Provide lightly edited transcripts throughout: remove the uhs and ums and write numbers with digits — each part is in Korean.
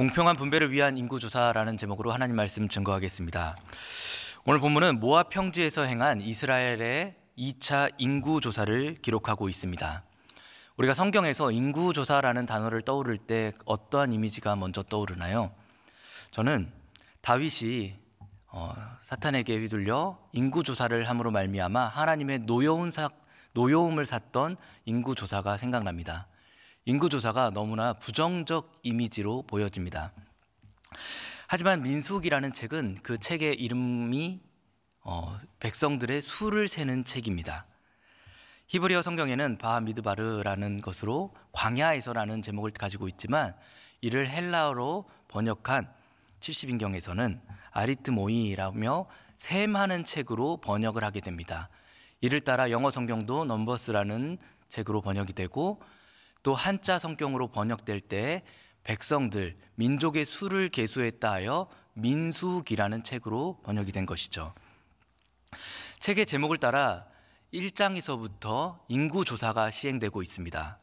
공평한 분배를 위한 인구조사라는 제목으로 하나님 말씀 증거하겠습니다. 오늘 본문은 모압 평지에서 행한 이스라엘의 2차 인구조사를 기록하고 있습니다. 우리가 성경에서 인구조사라는 단어를 떠오를 때 어떠한 이미지가 먼저 떠오르나요? 저는 다윗이 사탄에게 휘둘려 인구조사를 함으로 말미암아 하나님의 노여움을 샀던 인구조사가 생각납니다. 인구조사가 너무나 부정적 이미지로 보여집니다. 하지만 민수기라는 책은 그 책의 이름이 백성들의 수를 세는 책입니다. 히브리어 성경에는 바미드바르라는 것으로 광야에서라는 제목을 가지고 있지만 이를 헬라어로 번역한 70인경에서는 아리트모이라며 셈하는 책으로 번역을 하게 됩니다. 이를 따라 영어 성경도 넘버스라는 책으로 번역이 되고 또 한자 성경으로 번역될 때 백성들, 민족의 수를 계수했다 하여 민수기라는 책으로 번역이 된 것이죠. 책의 제목을 따라 1장에서부터 인구조사가 시행되고 있습니다.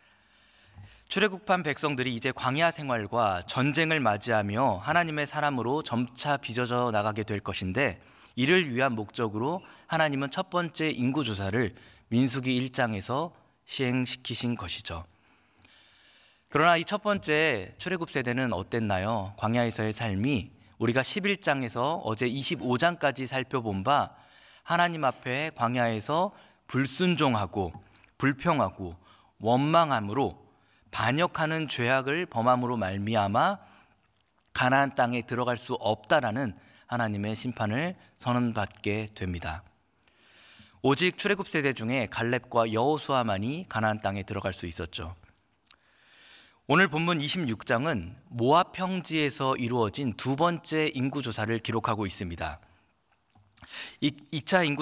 출애굽한 백성들이 이제 광야 생활과 전쟁을 맞이하며 하나님의 사람으로 점차 빚어져 나가게 될 것인데 이를 위한 목적으로 하나님은 첫 번째 인구조사를 민수기 1장에서 시행시키신 것이죠. 그러나 이 첫 번째 출애굽 세대는 어땠나요? 광야에서의 삶이 우리가 11장에서 어제 25장까지 살펴본 바 하나님 앞에 광야에서 불순종하고 불평하고 원망함으로 반역하는 죄악을 범함으로 말미암아 가나안 땅에 들어갈 수 없다라는 하나님의 심판을 선언받게 됩니다. 오직 출애굽 세대 중에 갈렙과 여호수아만이 가나안 땅에 들어갈 수 있었죠. 오늘 본문 26장은 모압 평지에서 이루어진 두 번째 인구조사를 기록하고 있습니다. 2차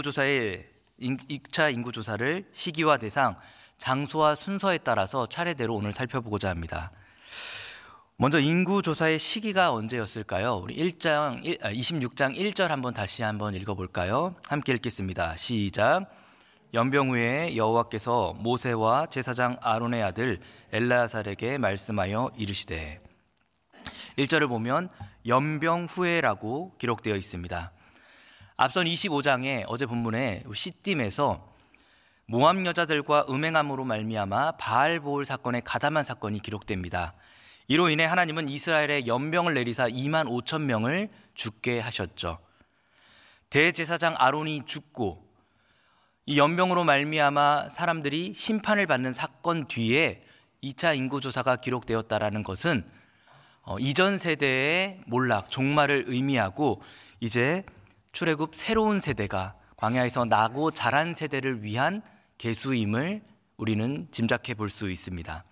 인구조사를 시기와 대상, 장소와 순서에 따라서 차례대로 오늘 살펴보고자 합니다. 먼저 인구조사의 시기가 언제였을까요? 우리 26장 1절 다시 한번 읽어볼까요? 함께 읽겠습니다. 시작. 연병 후에 여호와께서 모세와 제사장 아론의 아들 엘르아살에게 말씀하여 이르시되 1절을 보면 연병 후에라고 기록되어 있습니다. 앞선 25장에 어제 본문에 시딤에서 모압 여자들과 음행함으로 말미암아 바알보올 사건의 가담한 사건이 기록됩니다. 이로 인해 하나님은 이스라엘에 연병을 내리사 2만 5천 명을 죽게 하셨죠. 대제사장 아론이 죽고 이 연병으로 말미암아 사람들이 심판을 받는 사건 뒤에 2차 인구조사가 기록되었다라는 것은 이전 세대의 몰락, 종말을 의미하고 이제 출애굽 새로운 세대가 광야에서 나고 자란 세대를 위한 계수임을 우리는 짐작해 볼 수 있습니다.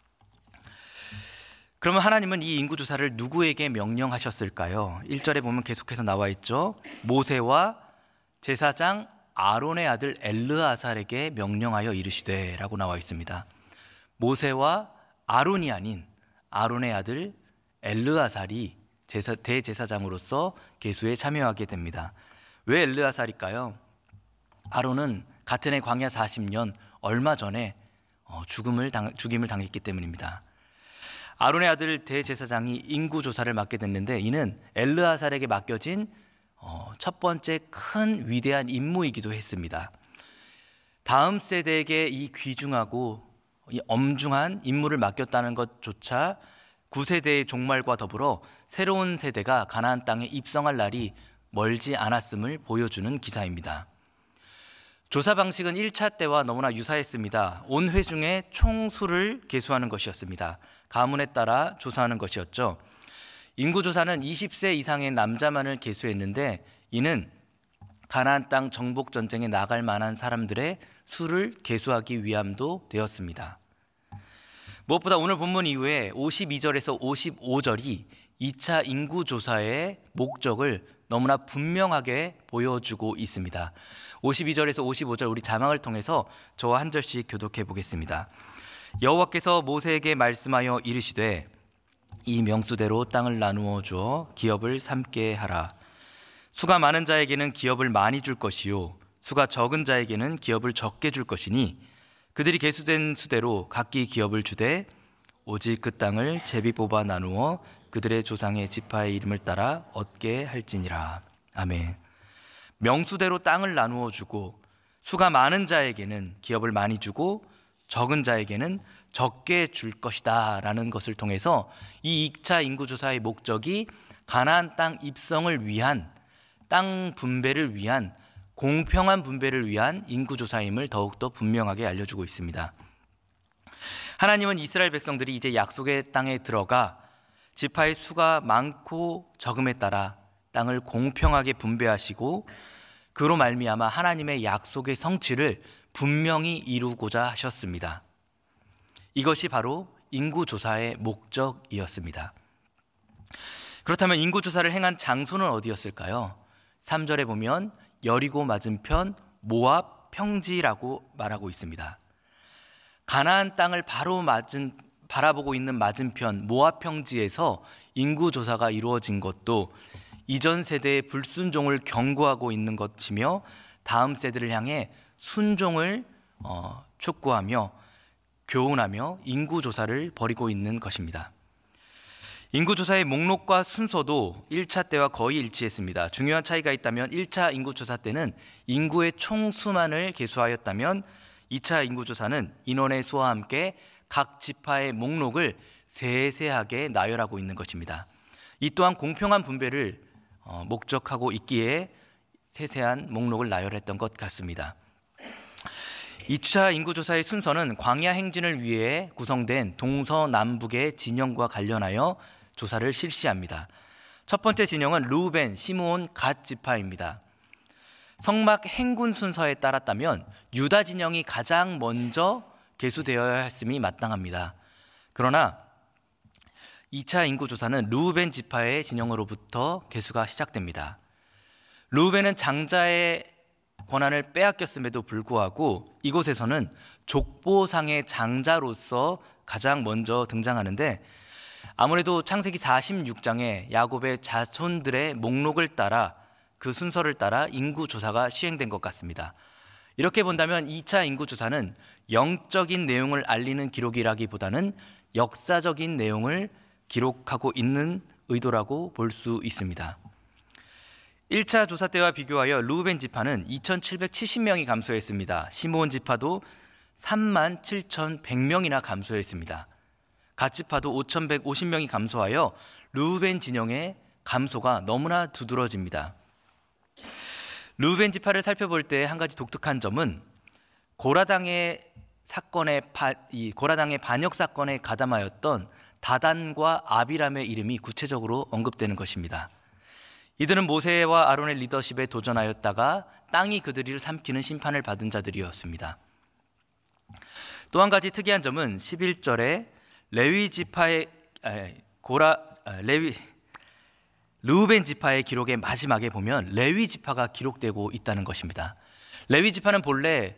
그러면 하나님은 이 인구조사를 누구에게 명령하셨을까요? 1절에 보면 계속해서 나와 있죠. 모세와 제사장 아론의 아들 엘르아살에게 명령하여 이르시되 라고 나와 있습니다. 모세와 아론이 아닌 아론의 아들 엘르아살이 대제사장으로서 계수에 참여하게 됩니다. 왜 엘르아살일까요? 아론은 같은 해 광야 40년 얼마 전에 죽임을 당했기 때문입니다. 아론의 아들 대제사장이 인구조사를 맡게 됐는데 이는 엘르아살에게 맡겨진 첫 번째 큰 위대한 임무이기도 했습니다. 다음 세대에게 이 귀중하고 이 엄중한 임무를 맡겼다는 것조차 9세대의 종말과 더불어 새로운 세대가 가나안 땅에 입성할 날이 멀지 않았음을 보여주는 기사입니다. 조사 방식은 1차 때와 너무나 유사했습니다. 온 회중의 총수를 계수하는 것이었습니다. 가문에 따라 조사하는 것이었죠. 인구조사는 20세 이상의 남자만을 계수했는데 이는 가나안 땅 정복 전쟁에 나갈 만한 사람들의 수를 계수하기 위함도 되었습니다. 무엇보다 오늘 본문 이후에 52절에서 55절이 2차 인구조사의 목적을 너무나 분명하게 보여주고 있습니다. 52절에서 55절 우리 자막을 통해서 저와 한 절씩 교독해 보겠습니다. 여호와께서 모세에게 말씀하여 이르시되 이 명수대로 땅을 나누어 주어 기업을 삼게 하라. 수가 많은 자에게는 기업을 많이 줄 것이요 수가 적은 자에게는 기업을 적게 줄 것이니 그들이 계수된 수대로 각기 기업을 주되 오직 그 땅을 제비 뽑아 나누어 그들의 조상의 지파의 이름을 따라 얻게 할지니라. 아멘. 명수대로 땅을 나누어 주고 수가 많은 자에게는 기업을 많이 주고 적은 자에게는 적게 줄 것이다 라는 것을 통해서 이 2차 인구조사의 목적이 가나안 땅 입성을 위한, 땅 분배를 위한, 공평한 분배를 위한 인구조사임을 더욱더 분명하게 알려주고 있습니다. 하나님은 이스라엘 백성들이 이제 약속의 땅에 들어가 지파의 수가 많고 적음에 따라 땅을 공평하게 분배하시고 그로 말미암아 하나님의 약속의 성취를 분명히 이루고자 하셨습니다. 이것이 바로 인구조사의 목적이었습니다. 그렇다면 인구조사를 행한 장소는 어디였을까요? 3절에 보면 여리고 맞은편 모압 평지라고 말하고 있습니다. 가나안 땅을 바라보고 있는 맞은편 모압 평지에서 인구조사가 이루어진 것도 이전 세대의 불순종을 경고하고 있는 것이며 다음 세대를 향해 순종을 촉구하며 교훈하며 인구조사를 벌이고 있는 것입니다. 인구조사의 목록과 순서도 1차 때와 거의 일치했습니다. 중요한 차이가 있다면 1차 인구조사 때는 인구의 총수만을 계수하였다면 2차 인구조사는 인원의 수와 함께 각 지파의 목록을 세세하게 나열하고 있는 것입니다. 이 또한 공평한 분배를 목적하고 있기에 세세한 목록을 나열했던 것 같습니다. 2차 인구조사의 순서는 광야 행진을 위해 구성된 동서남북의 진영과 관련하여 조사를 실시합니다. 첫 번째 진영은 르우벤, 시므온, 갓 지파입니다. 성막 행군 순서에 따랐다면 유다 진영이 가장 먼저 계수되어야 했음이 마땅합니다. 그러나 2차 인구조사는 르우벤 지파의 진영으로부터 계수가 시작됩니다. 르우벤은 장자의 권한을 빼앗겼음에도 불구하고 이곳에서는 족보상의 장자로서 가장 먼저 등장하는데 아무래도 창세기 46장에 야곱의 자손들의 목록을 따라 그 순서를 따라 인구조사가 시행된 것 같습니다. 이렇게 본다면 2차 인구조사는 영적인 내용을 알리는 기록이라기보다는 역사적인 내용을 기록하고 있는 의도라고 볼 수 있습니다. 1차 조사 때와 비교하여 르우벤 지파는 2770명이 감소했습니다. 시므온 지파도 37,100명이나 감소했습니다. 갓 지파도 5150명이 감소하여 르우벤 진영의 감소가 너무나 두드러집니다. 르우벤 지파를 살펴볼 때 한 가지 독특한 점은 고라당의 반역 사건에 가담하였던 다단과 아비람의 이름이 구체적으로 언급되는 것입니다. 이들은 모세와 아론의 리더십에 도전하였다가 땅이 그들을 삼키는 심판을 받은 자들이었습니다. 또 한 가지 특이한 점은 11절에 르우벤 지파의 기록의 마지막에 보면 레위 지파가 기록되고 있다는 것입니다. 레위 지파는 본래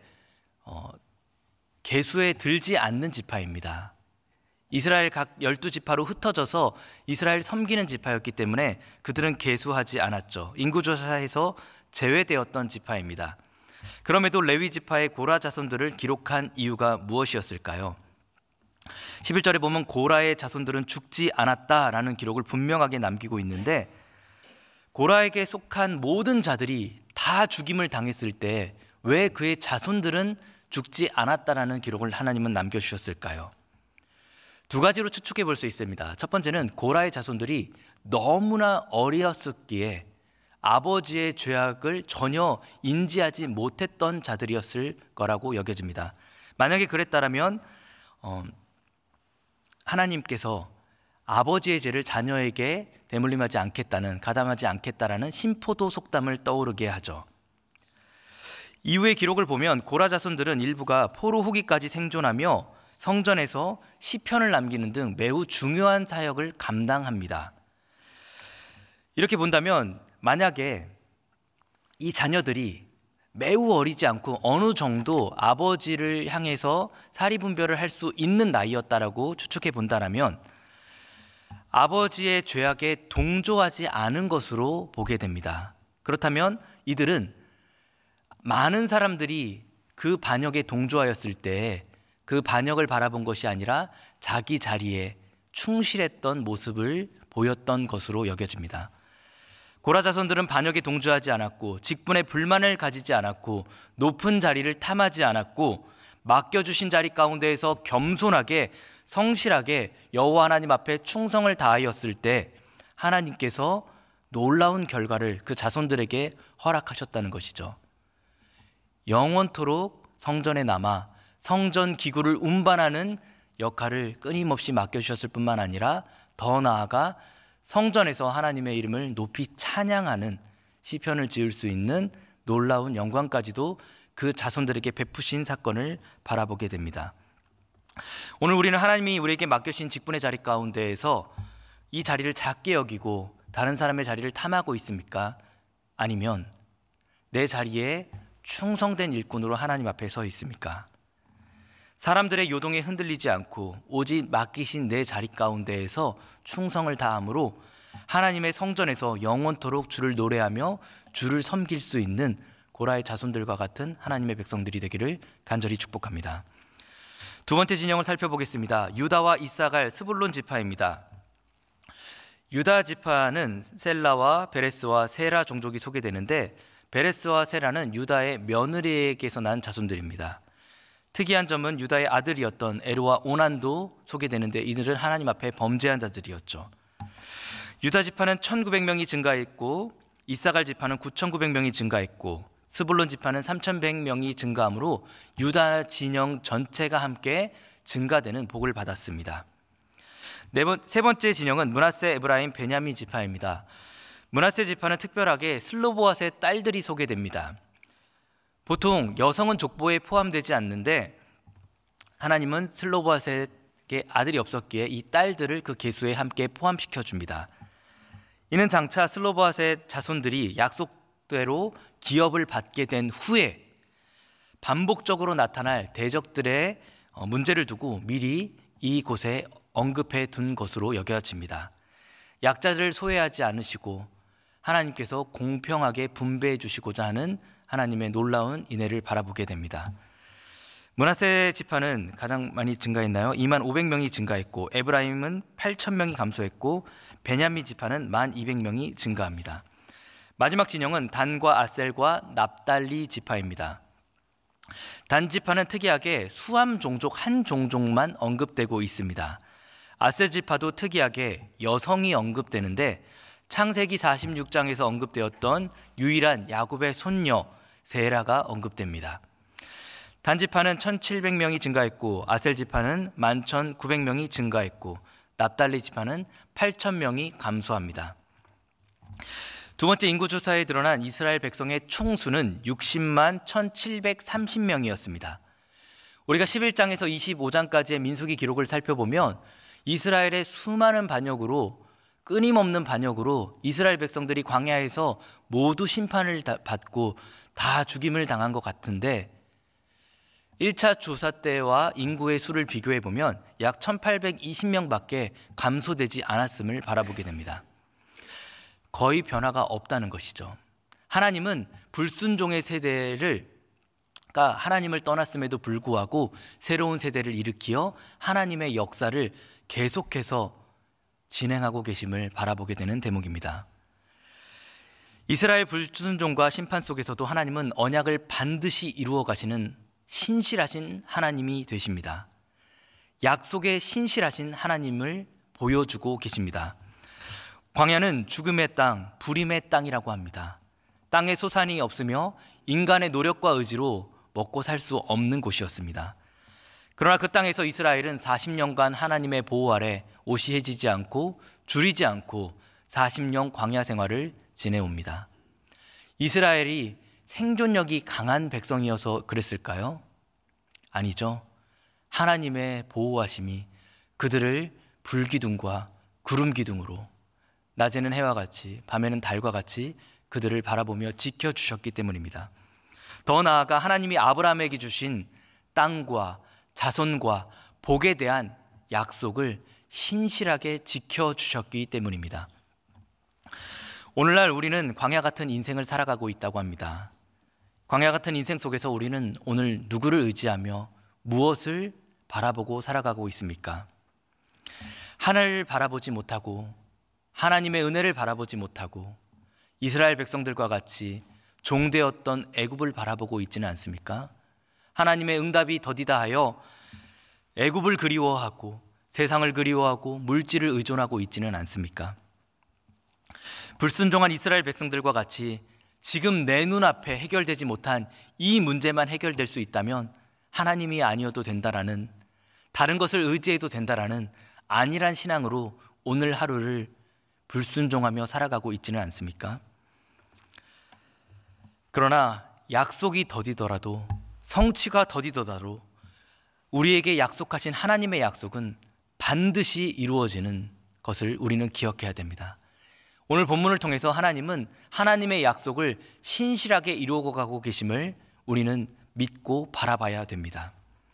계수에 들지 않는 지파입니다. 이스라엘 각 12지파로 흩어져서 이스라엘 섬기는 지파였기 때문에 그들은 계수하지 않았죠. 인구조사에서 제외되었던 지파입니다. 그럼에도 레위 지파의 고라 자손들을 기록한 이유가 무엇이었을까요? 11절에 보면 고라의 자손들은 죽지 않았다라는 기록을 분명하게 남기고 있는데 고라에게 속한 모든 자들이 다 죽임을 당했을 때 왜 그의 자손들은 죽지 않았다라는 기록을 하나님은 남겨주셨을까요? 두 가지로 추측해 볼 수 있습니다. 첫 번째는 고라의 자손들이 너무나 어리었었기에 아버지의 죄악을 전혀 인지하지 못했던 자들이었을 거라고 여겨집니다. 만약에 그랬다면 하나님께서 아버지의 죄를 자녀에게 대물림하지 않겠다는, 가담하지 않겠다라는 심포도 속담을 떠오르게 하죠. 이후의 기록을 보면 고라 자손들은 일부가 포로 후기까지 생존하며 성전에서 시편을 남기는 등 매우 중요한 사역을 감당합니다. 이렇게 본다면 만약에 이 자녀들이 매우 어리지 않고 어느 정도 아버지를 향해서 사리분별을 할 수 있는 나이였다라고 추측해 본다면 아버지의 죄악에 동조하지 않은 것으로 보게 됩니다. 그렇다면 이들은 많은 사람들이 그 반역에 동조하였을 때 그 반역을 바라본 것이 아니라 자기 자리에 충실했던 모습을 보였던 것으로 여겨집니다. 고라 자손들은 반역에 동조하지 않았고 직분에 불만을 가지지 않았고 높은 자리를 탐하지 않았고 맡겨주신 자리 가운데에서 겸손하게 성실하게 여호와 하나님 앞에 충성을 다하였을 때 하나님께서 놀라운 결과를 그 자손들에게 허락하셨다는 것이죠. 영원토록 성전에 남아 성전 기구를 운반하는 역할을 끊임없이 맡겨주셨을 뿐만 아니라 더 나아가 성전에서 하나님의 이름을 높이 찬양하는 시편을 지을 수 있는 놀라운 영광까지도 그 자손들에게 베푸신 사건을 바라보게 됩니다. 오늘 우리는 하나님이 우리에게 맡겨주신 직분의 자리 가운데에서 이 자리를 작게 여기고 다른 사람의 자리를 탐하고 있습니까? 아니면 내 자리에 충성된 일꾼으로 하나님 앞에 서 있습니까? 사람들의 요동에 흔들리지 않고 오직 맡기신 내 자리 가운데에서 충성을 다함으로 하나님의 성전에서 영원토록 주를 노래하며 주를 섬길 수 있는 고라의 자손들과 같은 하나님의 백성들이 되기를 간절히 축복합니다. 두 번째 진영을 살펴보겠습니다. 유다와 이사갈, 스불론 지파입니다. 유다 지파는 셀라와 베레스와 세라 종족이 소개되는데 베레스와 세라는 유다의 며느리에게서 난 자손들입니다. 특이한 점은 유다의 아들이었던 에르와 오난도 소개되는데 이들은 하나님 앞에 범죄한 자들이었죠. 유다 지파는 1900명이 증가했고 이사갈 지파는 9900명이 증가했고 스불론 지파는 3100명이 증가하므로 유다 진영 전체가 함께 증가되는 복을 받았습니다. 세 번째 진영은 므낫세, 에브라임, 베냐민 지파입니다. 므낫세 지파는 특별하게 슬로보앗의 딸들이 소개됩니다. 보통 여성은 족보에 포함되지 않는데 하나님은 슬로보앗에게 아들이 없었기에 이 딸들을 그 계수에 함께 포함시켜 줍니다. 이는 장차 슬로보앗의 자손들이 약속대로 기업을 받게 된 후에 반복적으로 나타날 대적들의 문제를 두고 미리 이곳에 언급해 둔 것으로 여겨집니다. 약자를 소외하지 않으시고 하나님께서 공평하게 분배해 주시고자 하는 하나님의 놀라운 인애를 바라보게 됩니다. 므낫세 지파는 가장 많이 증가했나요? 2500명이 증가했고 에브라임은 8000명이 감소했고 베냐민 지파는 1200명이 증가합니다. 마지막 진영은 단과 아셀과 납달리 지파입니다. 단 지파는 특이하게 수암 종족 한 종족만 언급되고 있습니다. 아셀 지파도 특이하게 여성이 언급되는데 창세기 46장에서 언급되었던 유일한 야곱의 손녀 세라가 언급됩니다. 단 지파는 1700명이 증가했고 아셀 지파는 11,900명이 증가했고 납달리 지파는 8,000명이 감소합니다. 두 번째 인구조사에 드러난 이스라엘 백성의 총수는 60만 1,730명이었습니다. 우리가 11장에서 25장까지의 민수기 기록을 살펴보면 이스라엘의 수많은 반역으로 끊임없는 반역으로 이스라엘 백성들이 광야에서 모두 심판을 받고 다 죽임을 당한 것 같은데 1차 조사 때와 인구의 수를 비교해 보면 약 1820명밖에 감소되지 않았음을 바라보게 됩니다. 거의 변화가 없다는 것이죠. 하나님은 불순종의 세대가 하나님을 떠났음에도 불구하고 새로운 세대를 일으키어 하나님의 역사를 계속해서 진행하고 계심을 바라보게 되는 대목입니다. 이스라엘 불순종과 심판 속에서도 하나님은 언약을 반드시 이루어 가시는 신실하신 하나님이 되십니다. 약속에 신실하신 하나님을 보여주고 계십니다. 광야는 죽음의 땅, 불임의 땅이라고 합니다. 땅에 소산이 없으며 인간의 노력과 의지로 먹고 살 수 없는 곳이었습니다. 그러나 그 땅에서 이스라엘은 40년간 하나님의 보호 아래 오시해지지 않고 줄이지 않고 40년 광야 생활을 지내옵니다. 이스라엘이 생존력이 강한 백성이어서 그랬을까요? 아니죠. 하나님의 보호하심이 그들을 불기둥과 구름기둥으로 낮에는 해와 같이 밤에는 달과 같이 그들을 바라보며 지켜주셨기 때문입니다. 더 나아가 하나님이 아브라함에게 주신 땅과 자손과 복에 대한 약속을 신실하게 지켜주셨기 때문입니다. 오늘날 우리는 광야 같은 인생을 살아가고 있다고 합니다. 광야 같은 인생 속에서 우리는 오늘 누구를 의지하며 무엇을 바라보고 살아가고 있습니까? 하늘을 바라보지 못하고 하나님의 은혜를 바라보지 못하고 이스라엘 백성들과 같이 종되었던 애굽을 바라보고 있지는 않습니까? 하나님의 응답이 더디다 하여 애굽을 그리워하고 세상을 그리워하고 물질을 의존하고 있지는 않습니까? 불순종한 이스라엘 백성들과 같이 지금 내 눈앞에 해결되지 못한 이 문제만 해결될 수 있다면 하나님이 아니어도 된다라는, 다른 것을 의지해도 된다라는 안일한 신앙으로 오늘 하루를 불순종하며 살아가고 있지는 않습니까? 그러나 약속이 더디더라도, 성취가 더디더라도 우리에게 약속하신 하나님의 약속은 반드시 이루어지는 것을 우리는 기억해야 됩니다. 오늘 본문을 통해서 하나님은 하나님의 약속을 신실하게 이루어 가고 계심을 우리는 믿고 바라봐야 됩니다.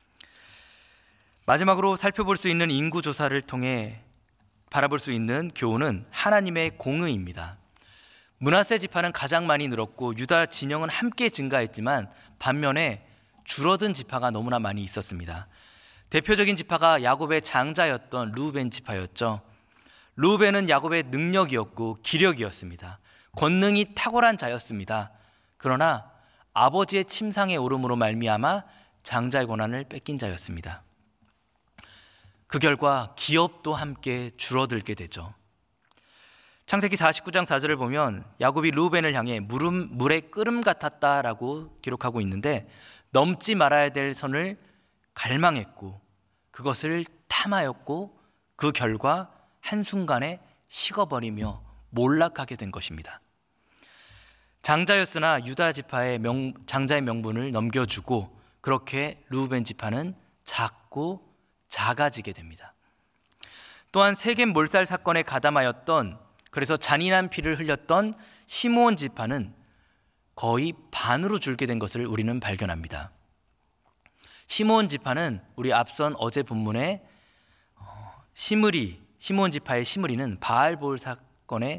마지막으로 살펴볼 수 있는 인구조사를 통해 바라볼 수 있는 교훈은 하나님의 공의입니다. 므낫세 지파는 가장 많이 늘었고 유다 진영은 함께 증가했지만 반면에 줄어든 지파가 너무나 많이 있었습니다. 대표적인 지파가 야곱의 장자였던 르우벤 지파였죠. 르우벤은 야곱의 능력이었고 기력이었습니다. 권능이 탁월한 자였습니다. 그러나 아버지의 침상에 오름으로 말미암아 장자의 권한을 뺏긴 자였습니다. 그 결과 기업도 함께 줄어들게 되죠. 창세기 49장 4절을 보면 야곱이 르우벤을 향해 물에 끓음 같았다라고 기록하고 있는데, 넘지 말아야 될 선을 갈망했고 그것을 탐하였고 그 결과 한순간에 식어버리며 몰락하게 된 것입니다. 장자였으나 유다 지파의 장자의 명분을 넘겨주고 그렇게 르우벤 지파는 작고 작아지게 됩니다. 또한 세겜 몰살 사건에 가담하였던, 그래서 잔인한 피를 흘렸던 시므온 지파는 거의 반으로 줄게 된 것을 우리는 발견합니다. 시므온 지파는 우리 앞선 어제 본문에 시므온 지파의 시므리는 바알볼 사건의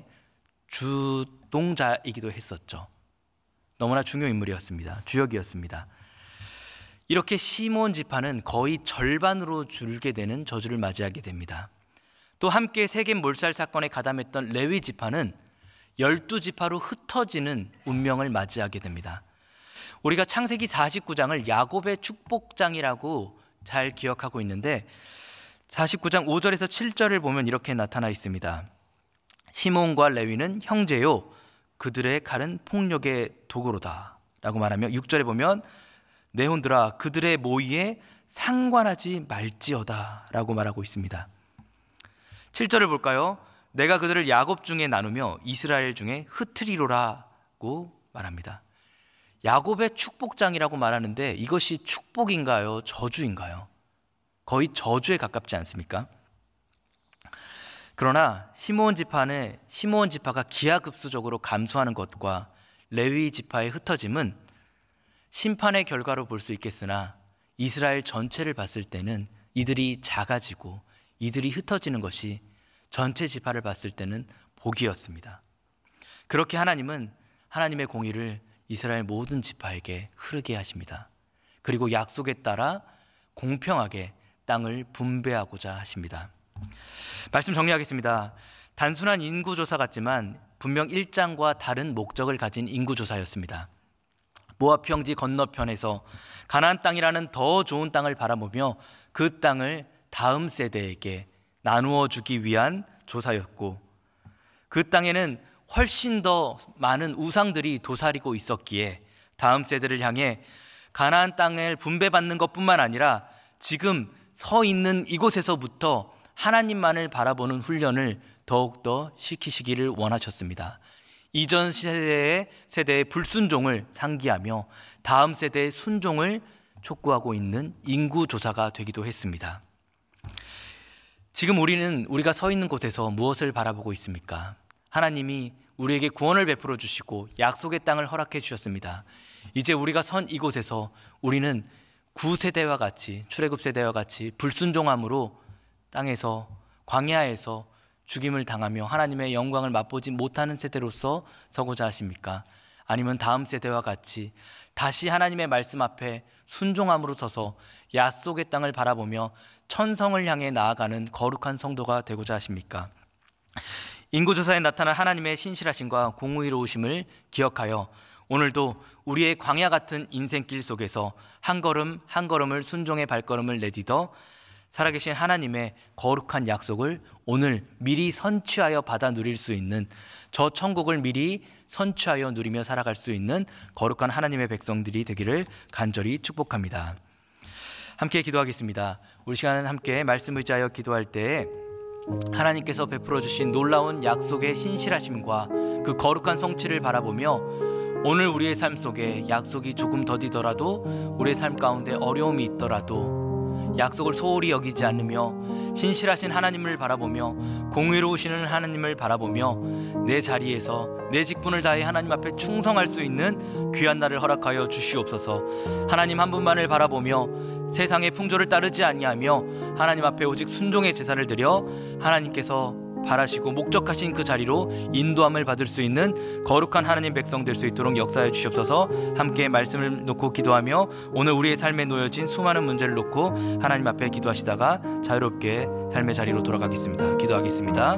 주동자이기도 했었죠. 너무나 중요 인물이었습니다. 주역이었습니다. 이렇게 시므온 지파는 거의 절반으로 줄게 되는 저주를 맞이하게 됩니다. 또 함께 세겜 몰살 사건에 가담했던 레위 지파는 12지파로 흩어지는 운명을 맞이하게 됩니다. 우리가 창세기 49장을 야곱의 축복장이라고 잘 기억하고 있는데 49장 5절에서 7절을 보면 이렇게 나타나 있습니다. 시므온과 레위는 형제요 그들의 칼은 폭력의 도구로다 라고 말하며 6절에 보면 내 혼들아 그들의 모의에 상관하지 말지어다 라고 말하고 있습니다. 7절을 볼까요? 내가 그들을 야곱 중에 나누며 이스라엘 중에 흩트리로라고 말합니다. 야곱의 축복장이라고 말하는데 이것이 축복인가요? 저주인가요? 거의 저주에 가깝지 않습니까? 그러나 시므온 지파가 기하급수적으로 감소하는 것과 레위 지파의 흩어짐은 심판의 결과로 볼 수 있겠으나 이스라엘 전체를 봤을 때는 이들이 작아지고 이들이 흩어지는 것이 전체 지파를 봤을 때는 복이었습니다. 그렇게 하나님은 하나님의 공의를 이스라엘 모든 지파에게 흐르게 하십니다. 그리고 약속에 따라 공평하게 땅을 분배하고자 하십니다. 말씀 정리하겠습니다. 단순한 인구조사 같지만 분명 일장과 다른 목적을 가진 인구조사였습니다. 모압 평지 건너편에서 가나안 땅이라는 더 좋은 땅을 바라보며 그 땅을 다음 세대에게 나누어 주기 위한 조사였고, 그 땅에는 훨씬 더 많은 우상들이 도사리고 있었기에 다음 세대를 향해 가나안 땅을 분배받는 것뿐만 아니라 지금 서 있는 이곳에서부터 하나님만을 바라보는 훈련을 더욱더 시키시기를 원하셨습니다. 이전 세대의 불순종을 상기하며 다음 세대의 순종을 촉구하고 있는 인구조사가 되기도 했습니다. 지금 우리가 서 있는 곳에서 무엇을 바라보고 있습니까? 하나님이 우리에게 구원을 베풀어 주시고 약속의 땅을 허락해 주셨습니다. 이제 우리가 선 이곳에서 우리는 구세대와 같이, 출애굽 세대와 같이 불순종함으로 땅에서, 광야에서 죽임을 당하며 하나님의 영광을 맛보지 못하는 세대로서 서고자 하십니까? 아니면 다음 세대와 같이 다시 하나님의 말씀 앞에 순종함으로 서서 약속의 땅을 바라보며 천성을 향해 나아가는 거룩한 성도가 되고자 하십니까? 인구조사에 나타난 하나님의 신실하심과 공의로우심을 기억하여 오늘도 우리의 광야 같은 인생길 속에서 한 걸음 한 걸음을 순종의 발걸음을 내딛어 살아계신 하나님의 거룩한 약속을 오늘 미리 선취하여 받아 누릴 수 있는, 저 천국을 미리 선취하여 누리며 살아갈 수 있는 거룩한 하나님의 백성들이 되기를 간절히 축복합니다. 함께 기도하겠습니다. 우리 시간은 함께 말씀을 의지하여 기도할 때에 하나님께서 베풀어 주신 놀라운 약속의 신실하심과 그 거룩한 성취를 바라보며 오늘 우리의 삶 속에 약속이 조금 더디더라도, 우리의 삶 가운데 어려움이 있더라도 약속을 소홀히 여기지 않으며 신실하신 하나님을 바라보며 공의로우시는 하나님을 바라보며 내 자리에서 내 직분을 다해 하나님 앞에 충성할 수 있는 귀한 날을 허락하여 주시옵소서. 하나님 한 분만을 바라보며 세상의 풍조를 따르지 아니하며 하나님 앞에 오직 순종의 제사를 드려 하나님께서 바라시고 목적하신 그 자리로 인도함을 받을 수 있는 거룩한 하나님 백성 될 수 있도록 역사해 주시옵소서. 함께 말씀을 놓고 기도하며 오늘 우리의 삶에 놓여진 수많은 문제를 놓고 하나님 앞에 기도하시다가 자유롭게 삶의 자리로 돌아가겠습니다. 기도하겠습니다.